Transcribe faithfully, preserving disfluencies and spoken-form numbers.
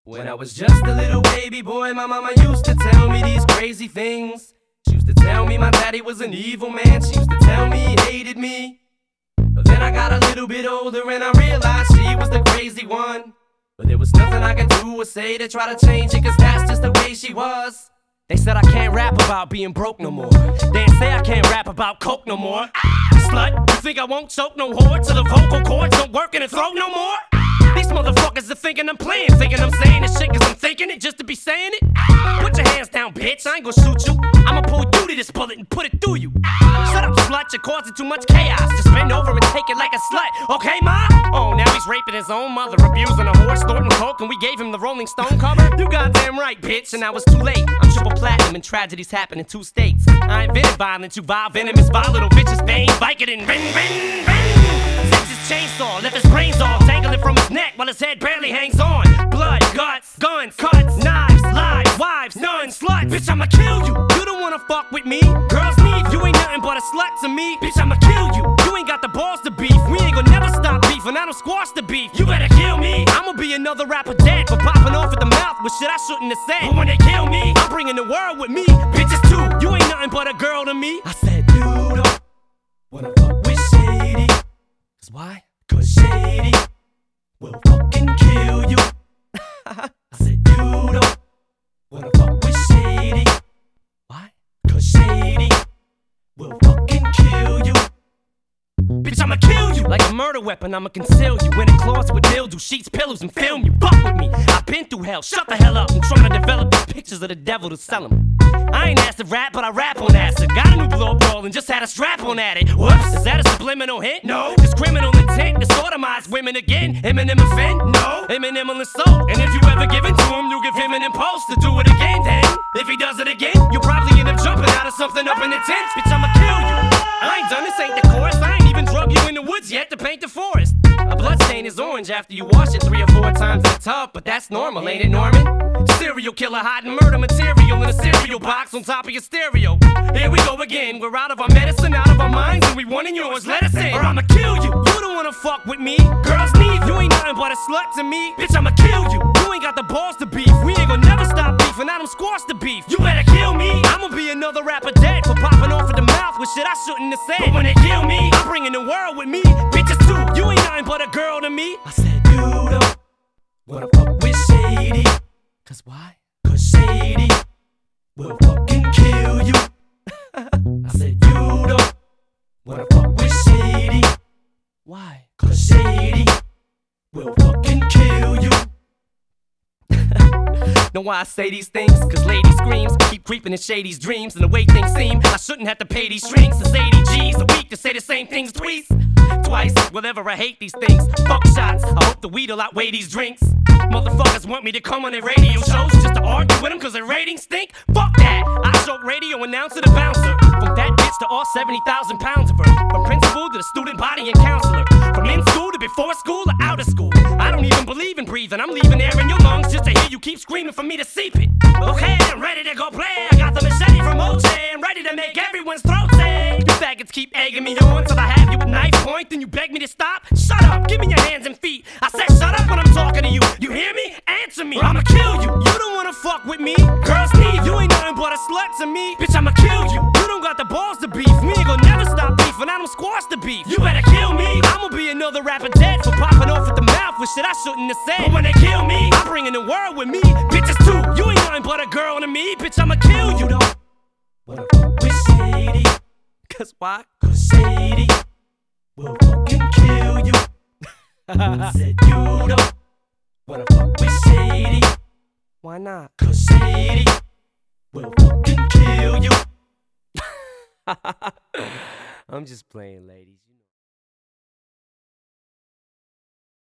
When I was just a little baby boy, my mama used to tell me these crazy things. She used to tell me my daddy was an evil man. She used to tell me he hated me. But then I got a little bit older and I realized she was the crazy one. But there was nothing I could do or say to try to change it, cause that's just the way she was. They said I can't rap about being broke no more. They say I can't rap about coke no more. Ah, slut, you think I won't choke no whore till the vocal cords don't work in the throat no more? These motherfuckers are thinking I'm playing, thinking I'm saying this shit cause I'm thinking it just to be saying it. Put your hands down, bitch, I ain't gonna shoot you. I'ma pull you to this bullet and put it through you. Shut up, slut, you're causing too much chaos. Just bend over and take it like a slut, okay, ma? Oh, now he's raping his own mother, abusing a horse, snorting coke, and we gave him the Rolling Stone cover? You goddamn right, bitch, and I was too late. I'm triple platinum and tragedies happen in two states. I invented violence, you vile venomous, vile little bitches, bang, Vicodin, ring, ring, ring. Sex his chainsaw, left his brains all dangling from his neck while his head barely hangs on. Blood, guts, guns, cuts, knives, lies, wives, nuns, sluts. Bitch, I'ma kill you. You don't wanna fuck with me. Girls need you, ain't nothing but a slut to me. Bitch, I'ma kill you. You ain't got the balls to beef. We ain't gonna never stop beefing. I don't squash the beef. You better kill me. I'ma be another rapper dead for popping off at the mouth with shit I shouldn't have said. But when they kill me, I'm bringing the world with me. Bitches too. You ain't nothing but a girl to me. I said, you don't wanna fuck with Shady. Cause why? Cause Shady will fucking kill you. I said, you don't wanna fuck with Shady. Why? Cause Shady will fucking kill you. Bitch, I'ma kill you. Like a murder weapon, I'ma conceal you in a closet with mildew, sheets, pillows, and film you. Fuck with me, I've been through hell. Shut the hell up, I'm trying to develop these pictures of the devil to sell them. I ain't asked to rap, but I rap on acid. Got a new blow roll and just had a strap on at it. Whoops, is that a subliminal hint? No. It's criminal intent to sodomize women again. Eminem offend? No. Eminem will insult. And if you ever give it to him, you give him an impulse to do it again. Then, if he does it again, you'll probably end up jumping out of something up in the tents. Bitch, I'ma kill you. I ain't done this, ain't the chorus. I ain't even drug you in the woods yet to paint the forest. A blood stain is orange after you wash it three or four times in the tub, but that's normal, ain't it, Norman? Serial killer hiding murder material in a cereal box on top of your stereo. Here we go again, we're out of our medicine, out of our minds, and we wanting yours, let us in, or I'ma kill you. You don't wanna fuck with me. Girls need you, ain't nothing but a slut to me. Bitch, I'ma kill you. You ain't got the balls to beef. We ain't gonna never stop beefing, I don't squash the beef. You better kill me. I'ma be another rapper dead for popping off at the mouth with shit I shouldn't have said. But when they kill me, I'm bringing the world with me. Bitches too, you ain't nothing but a girl to me. I said, you don't wanna fuck with Shady. Cause why? Cause Shady will fucking kill you. I said, you don't wanna fuck with Shady. Why? Cause Shady will fucking kill you. Know why I say these things? Cause lady screams keep creeping in Shady's dreams. And the way things seem, I shouldn't have to pay these shrinks. It's eighty G's a week to say the same things twice. Twice, whatever, I hate these things. Fuck shots, I hope the weed'll outweigh these drinks. Motherfuckers want me to come on their radio shows just to argue with them cause their ratings stink. Fuck that, I joke radio announcer to bouncer. From that bitch to all seventy thousand pounds of her. From principal to the student body and counselor. From in school to before school or out of school. I don't even believe in breathing, I'm leaving air in your lungs just to hear you keep screaming for me to seep it. Okay, I'm ready to go play. I got the machete from O J. I'm ready to make everyone's throat sing. You faggots keep egging me on till I have you at knife point. Then you beg me to stop. Shut up, give me your hands and feet. I said shut up when I'm talking to you. You hear me? Answer me, or I'ma kill you. You don't wanna fuck with me. Girls need you, ain't nothing but a slut to me. Bitch, I'ma kill you. You don't got the balls to beef. We ain't gonna never stop beefing. I don't squash the beef. You better kill me. I'ma be another rapper dead for popping off at the mouth with shit I shouldn't have said. But when they kill me, I'm bringing the world with me. Bitches too, you ain't nothing but a girl to me. Bitch, I'ma kill you. You don't wanna fuck with Shady. Cause why? Cause Shady will fucking kill you. I said you don't wanna fuck with Shady. Why not? Cause Shady will fucking kill you. I'm just playing, ladies.